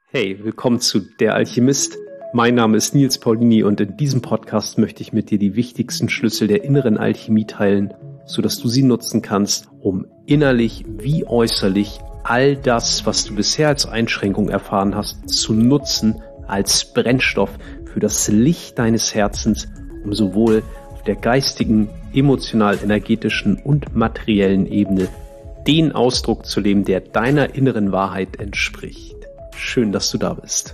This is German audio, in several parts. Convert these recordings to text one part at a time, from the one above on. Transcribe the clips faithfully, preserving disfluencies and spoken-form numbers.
Hey, willkommen zu Der Alchemist. Mein Name ist Nils Paulini und in diesem Podcast möchte ich mit dir die wichtigsten Schlüssel der inneren Alchemie teilen, sodass du sie nutzen kannst, um innerlich wie äußerlich all das, was du bisher als Einschränkung erfahren hast, zu nutzen als Brennstoff für das Licht deines Herzens, um sowohl auf der geistigen, emotional-energetischen und materiellen Ebene den Ausdruck zu leben, der deiner inneren Wahrheit entspricht. Schön, dass du da bist.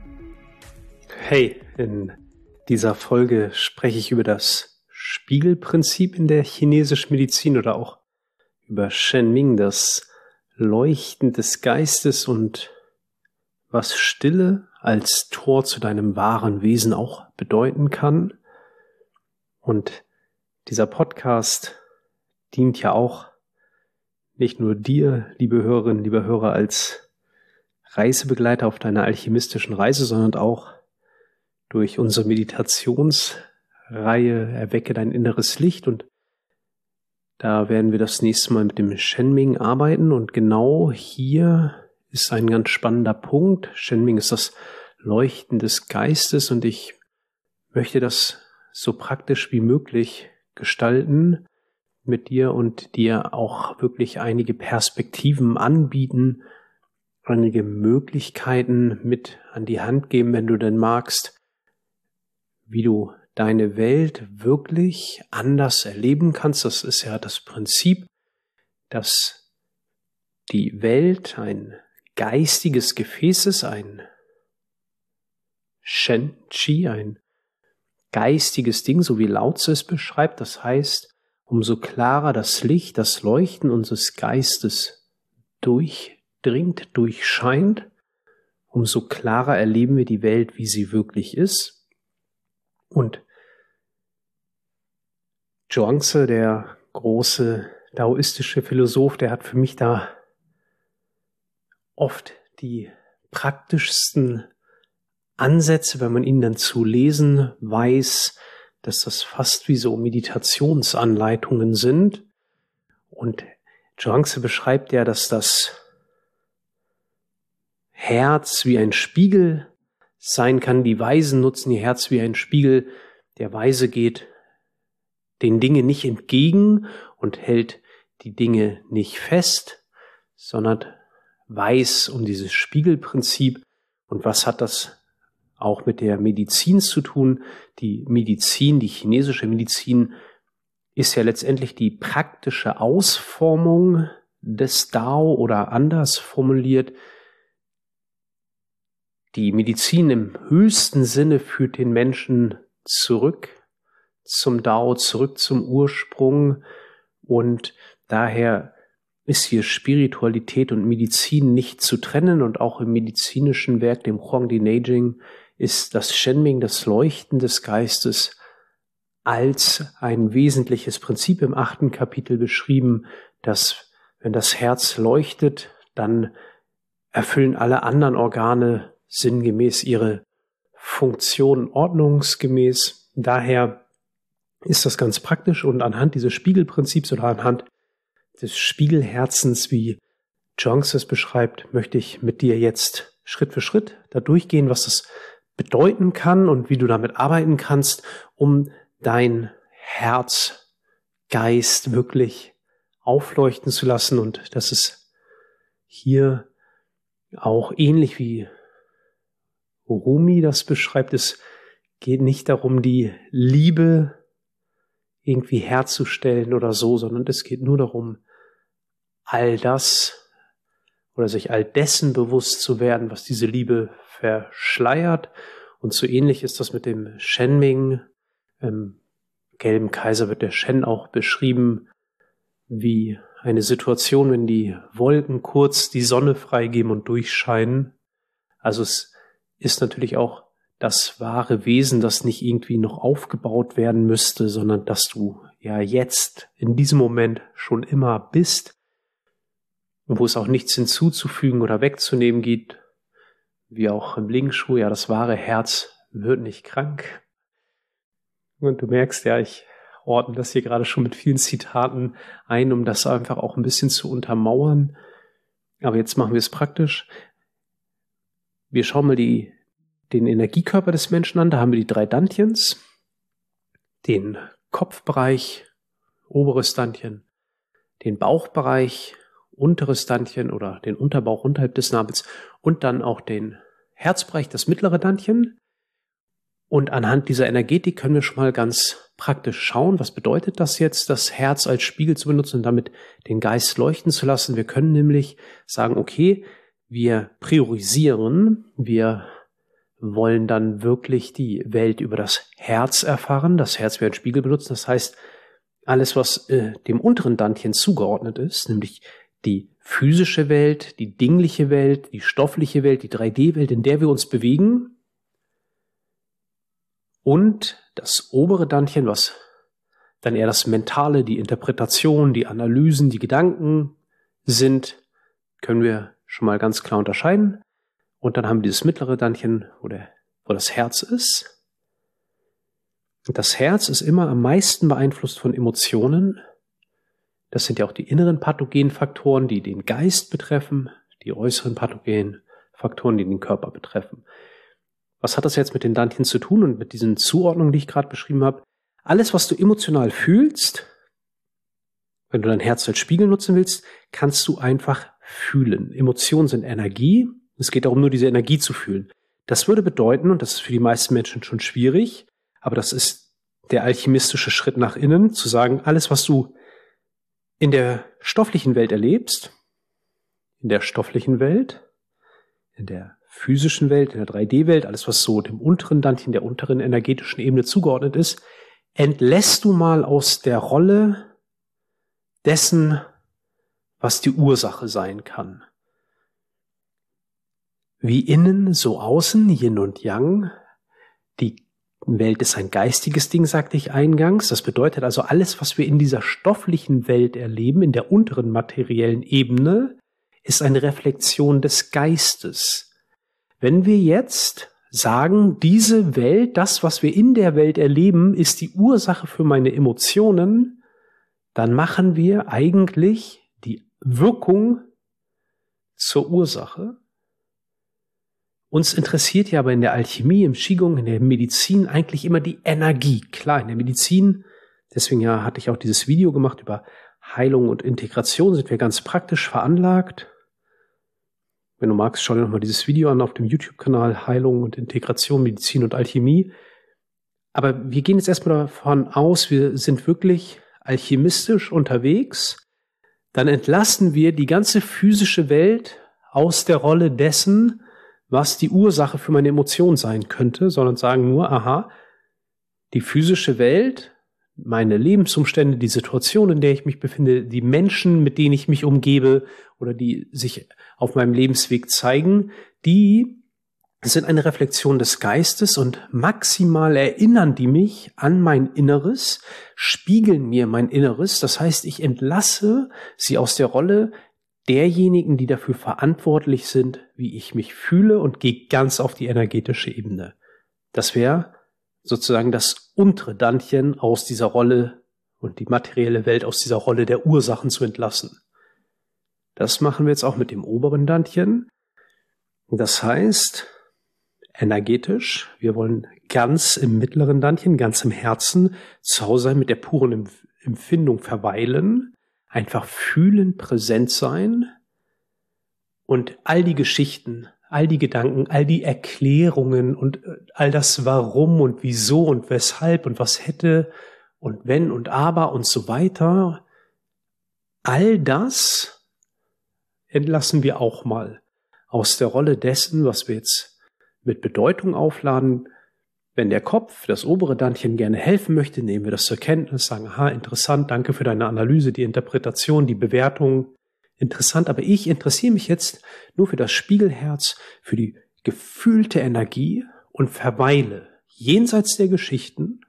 Hey, in dieser Folge spreche ich über das Spiegelprinzip in der chinesischen Medizin oder auch über Shen Ming, das Leuchten des Geistes und was Stille als Tor zu deinem wahren Wesen auch bedeuten kann. Und dieser Podcast dient ja auch nicht nur dir, liebe Hörerinnen, liebe Hörer, als Reisebegleiter auf deiner alchemistischen Reise, sondern auch durch unsere Meditationsreihe Erwecke dein inneres Licht. Und da werden wir das nächste Mal mit dem Shen Ming arbeiten. Und genau hier ist ein ganz spannender Punkt. Shen Ming ist das Leuchten des Geistes und ich möchte das so praktisch wie möglich gestalten mit dir und dir auch wirklich einige Perspektiven anbieten, einige Möglichkeiten mit an die Hand geben, wenn du denn magst, wie du deine Welt wirklich anders erleben kannst. Das ist ja das Prinzip, dass die Welt ein geistiges Gefäß ist, ein Shen Qi, ein geistiges Ding, so wie Lao Tzu es beschreibt. Das heißt, umso klarer das Licht, das Leuchten unseres Geistes durch dringt, durchscheint, umso klarer erleben wir die Welt, wie sie wirklich ist. Und Zhuangzi, der große daoistische Philosoph, der hat für mich da oft die praktischsten Ansätze, wenn man ihn dann zu lesen weiß, dass das fast wie so Meditationsanleitungen sind. Und Zhuangzi beschreibt ja, dass das Herz wie ein Spiegel sein kann. Die Weisen nutzen ihr Herz wie ein Spiegel. Der Weise geht den Dingen nicht entgegen und hält die Dinge nicht fest, sondern weiß um dieses Spiegelprinzip. Und was hat das auch mit der Medizin zu tun? Die Medizin, die chinesische Medizin, ist ja letztendlich die praktische Ausformung des Dao oder anders formuliert, die Medizin im höchsten Sinne führt den Menschen zurück zum Dao, zurück zum Ursprung und daher ist hier Spiritualität und Medizin nicht zu trennen und auch im medizinischen Werk, dem Huangdi Neijing, ist das Shen Ming, das Leuchten des Geistes, als ein wesentliches Prinzip im achten Kapitel beschrieben, dass wenn das Herz leuchtet, dann erfüllen alle anderen Organe sinngemäß ihre Funktion ordnungsgemäß. Daher ist das ganz praktisch und anhand dieses Spiegelprinzips oder anhand des Spiegelherzens, wie Zhuangzi es beschreibt, möchte ich mit dir jetzt Schritt für Schritt da durchgehen, was das bedeuten kann und wie du damit arbeiten kannst, um dein Herz, Geist wirklich aufleuchten zu lassen. Und das ist hier auch ähnlich wie Rumi das beschreibt. Es geht nicht darum, die Liebe irgendwie herzustellen oder so, sondern es geht nur darum, all das oder sich all dessen bewusst zu werden, was diese Liebe verschleiert. Und so ähnlich ist das mit dem Shen Ming. Im Gelben Kaiser wird der Shen auch beschrieben wie eine Situation, wenn die Wolken kurz die Sonne freigeben und durchscheinen. Also es ist natürlich auch das wahre Wesen, das nicht irgendwie noch aufgebaut werden müsste, sondern dass du ja jetzt in diesem Moment schon immer bist, wo es auch nichts hinzuzufügen oder wegzunehmen gibt, wie auch im Ling Shu, ja, das wahre Herz wird nicht krank. Und du merkst ja, ich ordne das hier gerade schon mit vielen Zitaten ein, um das einfach auch ein bisschen zu untermauern. Aber jetzt machen wir es praktisch. wir schauen mal die, den Energiekörper des Menschen an. Da haben wir die drei Dantyens, den Kopfbereich, oberes Dantian, den Bauchbereich, unteres Dantian oder den Unterbauch unterhalb des Nabels und dann auch den Herzbereich, das mittlere Dantian. Und anhand dieser Energetik können wir schon mal ganz praktisch schauen, was bedeutet das jetzt, das Herz als Spiegel zu benutzen und damit den Geist leuchten zu lassen. Wir können nämlich sagen, okay, wir priorisieren, wir wollen dann wirklich die Welt über das Herz erfahren. Das Herz wir als Spiegel benutzen, das heißt, alles, was äh, dem unteren Dantian zugeordnet ist, nämlich die physische Welt, die dingliche Welt, die stoffliche Welt, die drei D Welt, in der wir uns bewegen, und das obere Dantian, was dann eher das Mentale, die Interpretation, die Analysen, die Gedanken sind, können wir schon mal ganz klar unterscheiden. Und dann haben wir dieses mittlere Dantian, wo, der, wo das Herz ist. Und das Herz ist immer am meisten beeinflusst von Emotionen. Das sind ja auch die inneren pathogenen Faktoren, die den Geist betreffen, die äußeren pathogenen Faktoren, die den Körper betreffen. Was hat das jetzt mit den Dantians zu tun und mit diesen Zuordnungen, die ich gerade beschrieben habe? Alles, was du emotional fühlst, wenn du dein Herz als Spiegel nutzen willst, kannst du einfach fühlen. Emotionen sind Energie. Es geht darum, nur diese Energie zu fühlen. Das würde bedeuten, und das ist für die meisten Menschen schon schwierig, aber das ist der alchemistische Schritt nach innen, zu sagen, alles, was du in der stofflichen Welt erlebst, in der stofflichen Welt, in der physischen Welt, in der drei D Welt, alles, was so dem unteren Dantian, der unteren energetischen Ebene zugeordnet ist, entlässt du mal aus der Rolle dessen, was die Ursache sein kann. Wie innen, so außen, Yin und Yang. Die Welt ist ein geistiges Ding, sagte ich eingangs. Das bedeutet also, alles, was wir in dieser stofflichen Welt erleben, in der unteren materiellen Ebene, ist eine Reflexion des Geistes. Wenn wir jetzt sagen, diese Welt, das, was wir in der Welt erleben, ist die Ursache für meine Emotionen, dann machen wir eigentlich die Wirkung zur Ursache. Uns interessiert ja aber in der Alchemie, im Qigong, in der Medizin eigentlich immer die Energie. Klar, in der Medizin, deswegen ja hatte ich auch dieses Video gemacht über Heilung und Integration, sind wir ganz praktisch veranlagt. Wenn du magst, schau dir nochmal dieses Video an auf dem YouTube-Kanal Heilung und Integration, Medizin und Alchemie. Aber wir gehen jetzt erstmal davon aus, wir sind wirklich alchemistisch unterwegs. Dann entlassen wir die ganze physische Welt aus der Rolle dessen, was die Ursache für meine Emotion sein könnte, sondern sagen nur, aha, die physische Welt, meine Lebensumstände, die Situation, in der ich mich befinde, die Menschen, mit denen ich mich umgebe oder die sich auf meinem Lebensweg zeigen, die sind eine Reflexion des Geistes und maximal erinnern die mich an mein Inneres, spiegeln mir mein Inneres. Das heißt, ich entlasse sie aus der Rolle derjenigen, die dafür verantwortlich sind, wie ich mich fühle, und gehe ganz auf die energetische Ebene. Das wäre sozusagen das untere Dantian aus dieser Rolle und die materielle Welt aus dieser Rolle der Ursachen zu entlassen. Das machen wir jetzt auch mit dem oberen Dantian. Das heißt, energetisch, wir wollen ganz im mittleren Dantian, ganz im Herzen zu Hause sein, mit der puren Empfindung verweilen, einfach fühlen, präsent sein und all die Geschichten, all die Gedanken, all die Erklärungen und all das Warum und Wieso und Weshalb und was hätte und wenn und aber und so weiter, all das entlassen wir auch mal aus der Rolle dessen, was wir jetzt mit Bedeutung aufladen. Wenn der Kopf, das obere Dantian, gerne helfen möchte, nehmen wir das zur Kenntnis, sagen, aha, interessant, danke für deine Analyse, die Interpretation, die Bewertung, interessant, aber ich interessiere mich jetzt nur für das Spiegelherz, für die gefühlte Energie und verweile jenseits der Geschichten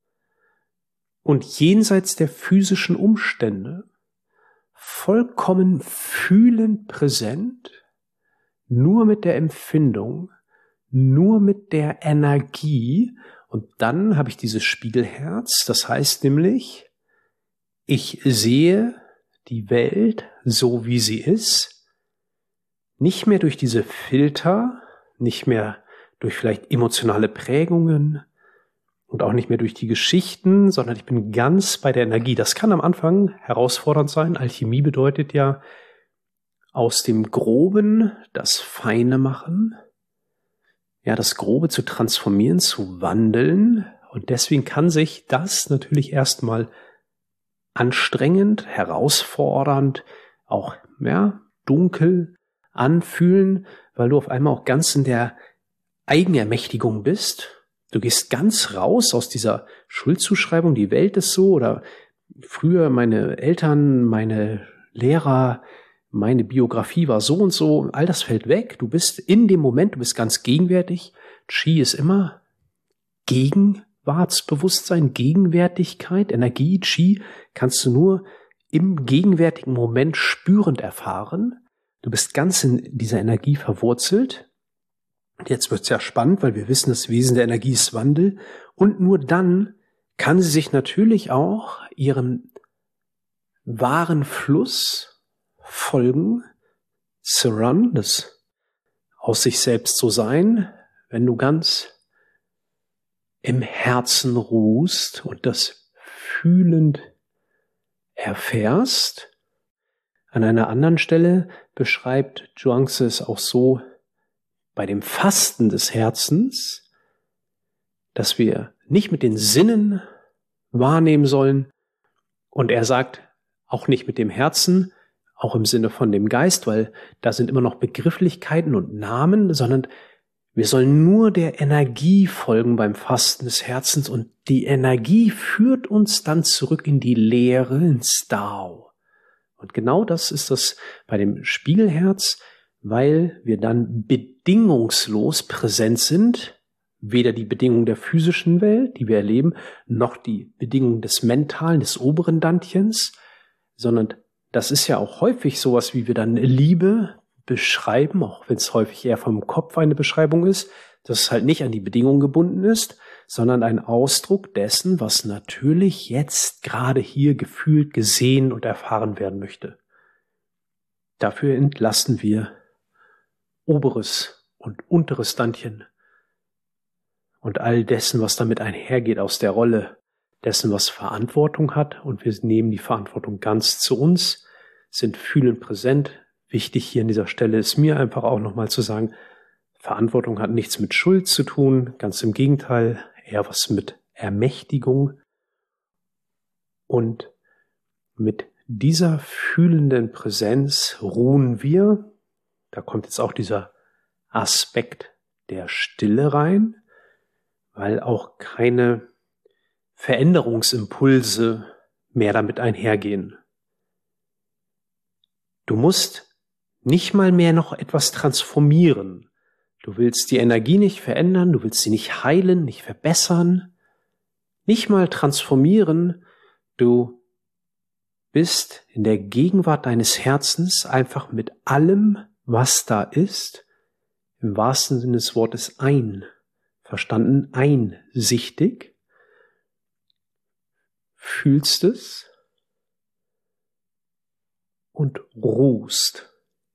und jenseits der physischen Umstände vollkommen fühlend präsent, nur mit der Empfindung, nur mit der Energie, und dann habe ich dieses Spiegelherz, das heißt nämlich, ich sehe die Welt so, wie sie ist, nicht mehr durch diese Filter, nicht mehr durch vielleicht emotionale Prägungen und auch nicht mehr durch die Geschichten, sondern ich bin ganz bei der Energie. Das kann am Anfang herausfordernd sein. Alchemie bedeutet ja, aus dem Groben das Feine machen, ja, das Grobe zu transformieren, zu wandeln. Und deswegen kann sich das natürlich erstmal anstrengend, herausfordernd, auch ja, dunkel anfühlen, weil du auf einmal auch ganz in der Eigenermächtigung bist. Du gehst ganz raus aus dieser Schuldzuschreibung, die Welt ist so, oder früher meine Eltern, meine Lehrer, meine Biografie war so und so, all das fällt weg. Du bist in dem Moment, du bist ganz gegenwärtig. Qi ist immer Gegenwartsbewusstsein, Gegenwärtigkeit, Energie. Qi kannst du nur im gegenwärtigen Moment spürend erfahren. Du bist ganz in dieser Energie verwurzelt. Und jetzt wird's ja spannend, weil wir wissen, das Wesen der Energie ist Wandel. Und nur dann kann sie sich natürlich auch ihrem wahren Fluss folgen, Surrun, das aus sich selbst so sein, wenn du ganz im Herzen ruhst und das fühlend erfährst. An einer anderen Stelle beschreibt Zhuangzi es auch so, bei dem Fasten des Herzens, dass wir nicht mit den Sinnen wahrnehmen sollen, und er sagt auch nicht mit dem Herzen, auch im Sinne von dem Geist, weil da sind immer noch Begrifflichkeiten und Namen, sondern wir sollen nur der Energie folgen beim Fasten des Herzens, und die Energie führt uns dann zurück in die Leere, ins Dao. Und genau das ist das bei dem Spiegelherz, weil wir dann bedingungslos präsent sind, weder die Bedingungen der physischen Welt, die wir erleben, noch die Bedingungen des mentalen, des oberen Dantchens, sondern das ist ja auch häufig sowas, wie wir dann Liebe beschreiben, auch wenn es häufig eher vom Kopf eine Beschreibung ist, dass es halt nicht an die Bedingungen gebunden ist, sondern ein Ausdruck dessen, was natürlich jetzt gerade hier gefühlt, gesehen und erfahren werden möchte. Dafür entlassen wir oberes und unteres Dantchen und all dessen, was damit einhergeht, aus der Rolle dessen, was Verantwortung hat, und wir nehmen die Verantwortung ganz zu uns, sind fühlend präsent. Wichtig hier an dieser Stelle ist mir einfach auch nochmal zu sagen, Verantwortung hat nichts mit Schuld zu tun, ganz im Gegenteil, eher was mit Ermächtigung. Und mit dieser fühlenden Präsenz ruhen wir. Da kommt jetzt auch dieser Aspekt der Stille rein, weil auch keine Veränderungsimpulse mehr damit einhergehen. Du musst nicht mal mehr noch etwas transformieren. Du willst die Energie nicht verändern, du willst sie nicht heilen, nicht verbessern, nicht mal transformieren. Du bist in der Gegenwart deines Herzens einfach mit allem, was da ist, im wahrsten Sinne des Wortes ein, verstanden, einsichtig, fühlst es und ruhst.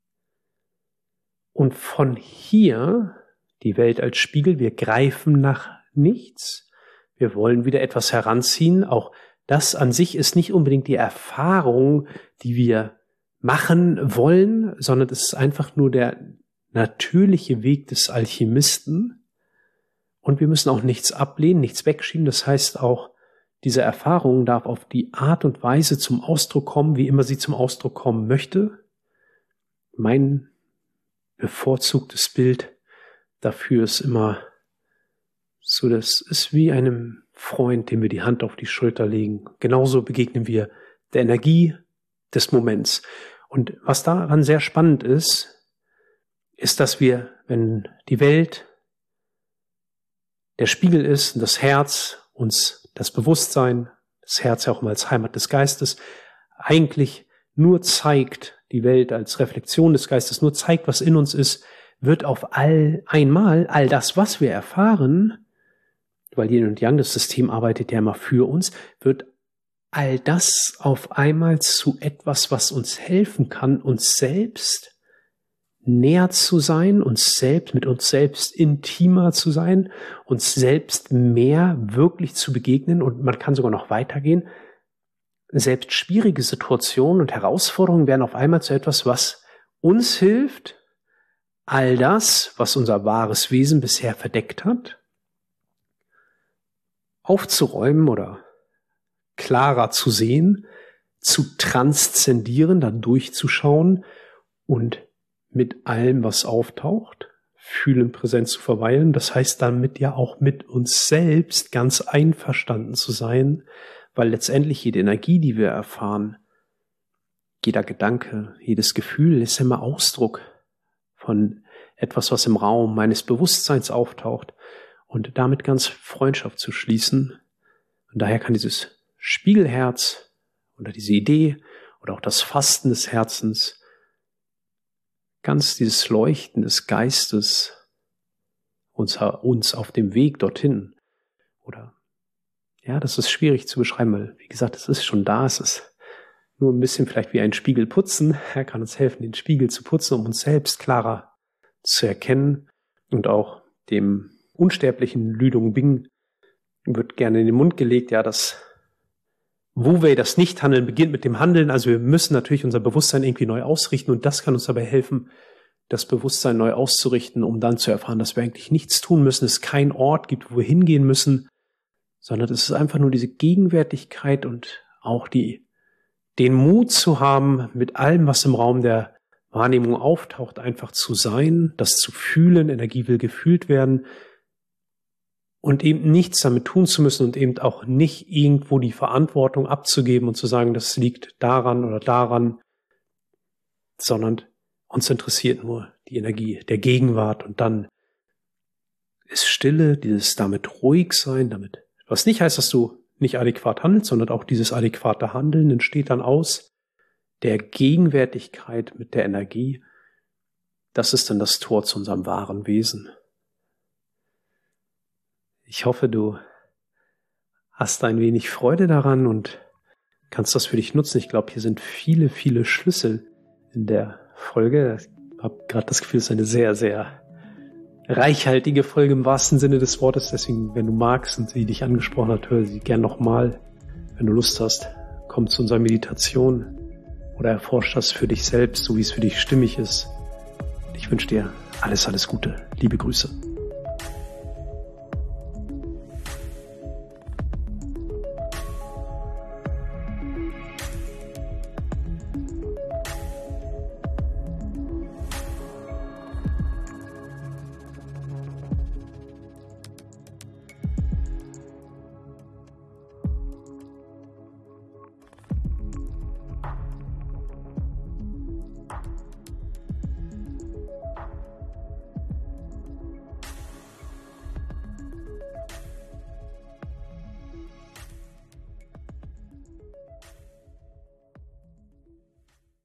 Und von hier, die Welt als Spiegel, wir greifen nach nichts, wir wollen wieder etwas heranziehen, auch das an sich ist nicht unbedingt die Erfahrung, die wir machen wollen, sondern es ist einfach nur der natürliche Weg des Alchemisten. Und wir müssen auch nichts ablehnen, nichts wegschieben. Das heißt auch, diese Erfahrung darf auf die Art und Weise zum Ausdruck kommen, wie immer sie zum Ausdruck kommen möchte. Mein bevorzugtes Bild dafür ist immer so, das ist wie einem Freund, dem wir die Hand auf die Schulter legen. Genauso begegnen wir der Energie des Moments. Und was daran sehr spannend ist, ist, dass wir, wenn die Welt der Spiegel ist und das Herz uns das Bewusstsein, das Herz ja auch immer als Heimat des Geistes, eigentlich nur zeigt, die Welt als Reflexion des Geistes nur zeigt, was in uns ist, wird auf all einmal all das, was wir erfahren, weil Yin und Yang, das System arbeitet ja immer für uns, wird all das auf einmal zu etwas, was uns helfen kann, uns selbst näher zu sein, uns selbst, mit uns selbst intimer zu sein, uns selbst mehr wirklich zu begegnen, und man kann sogar noch weitergehen. Selbst schwierige Situationen und Herausforderungen werden auf einmal zu etwas, was uns hilft, all das, was unser wahres Wesen bisher verdeckt hat, aufzuräumen oder klarer zu sehen, zu transzendieren, dann durchzuschauen und mit allem, was auftaucht, fühlend präsent zu verweilen. Das heißt damit ja auch mit uns selbst ganz einverstanden zu sein, weil letztendlich jede Energie, die wir erfahren, jeder Gedanke, jedes Gefühl ist immer Ausdruck von etwas, was im Raum meines Bewusstseins auftaucht, und damit ganz Freundschaft zu schließen. Und daher kann dieses Spiegelherz oder diese Idee oder auch das Fasten des Herzens, ganz dieses Leuchten des Geistes uns, uns auf dem Weg dorthin, oder ja, das ist schwierig zu beschreiben, weil, wie gesagt, es ist schon da, es ist nur ein bisschen vielleicht wie ein Spiegel putzen. Er kann uns helfen, den Spiegel zu putzen, um uns selbst klarer zu erkennen. Und auch dem unsterblichen Lü Dongbing wird gerne in den Mund gelegt, ja, das Wu-Wei, das Nichthandeln, beginnt mit dem Handeln. Also wir müssen natürlich unser Bewusstsein irgendwie neu ausrichten, und das kann uns dabei helfen, das Bewusstsein neu auszurichten, um dann zu erfahren, dass wir eigentlich nichts tun müssen, es keinen Ort gibt, wo wir hingehen müssen, sondern es ist einfach nur diese Gegenwärtigkeit und auch die, den Mut zu haben, mit allem, was im Raum der Wahrnehmung auftaucht, einfach zu sein, das zu fühlen. Energie will gefühlt werden, und eben nichts damit tun zu müssen und eben auch nicht irgendwo die Verantwortung abzugeben und zu sagen, das liegt daran oder daran, sondern uns interessiert nur die Energie der Gegenwart, und dann ist Stille, dieses damit ruhig sein, damit, was nicht heißt, dass du nicht adäquat handelst, sondern auch dieses adäquate Handeln entsteht dann aus der Gegenwärtigkeit mit der Energie. Das ist dann das Tor zu unserem wahren Wesen. Ich hoffe, du hast ein wenig Freude daran und kannst das für dich nutzen. Ich glaube, hier sind viele, viele Schlüssel in der Folge. Ich habe gerade das Gefühl, es ist eine sehr, sehr reichhaltige Folge im wahrsten Sinne des Wortes. Deswegen, wenn du magst und sie dich angesprochen hat, hör sie gern nochmal. Wenn du Lust hast, komm zu unserer Meditation oder erforsch das für dich selbst, so wie es für dich stimmig ist. Ich wünsche dir alles, alles Gute. Liebe Grüße.